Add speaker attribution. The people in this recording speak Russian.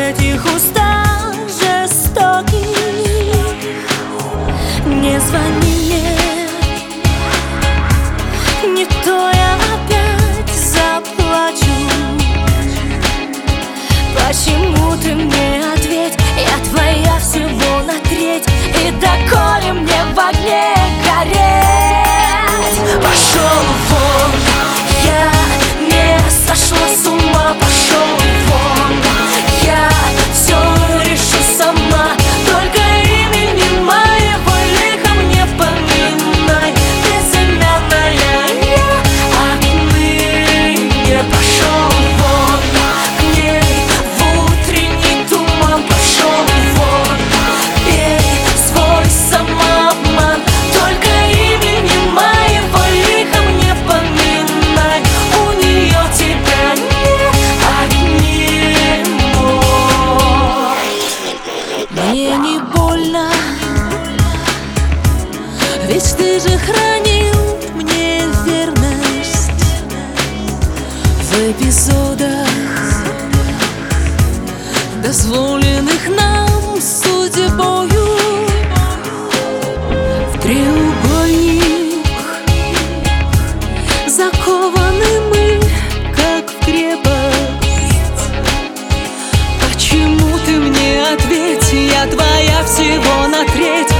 Speaker 1: этих устах жестоких. Не звони мне, не то я опять заплачу. Почему ты мне ответь? Я твоя всего на треть, и доколе мне в огне гореть? Пошел вон, я не сошла с ума. Пошел вон, я все решу сама. Только имени моего лиха мне поминай. Безымянная я отныне. Пошел вон, к ней в утренний туман. Пошел вон, пей свой самообман. Только имени моего лиха мне поминай. У нее тебя не отнимут. Мне не больно, ведь ты же хранил мне верность в эпизодах, дозволенных нам судьбою. В треугольник закованы мы, как в крепость. Почему ты мне ответь? Я твоя всего на треть,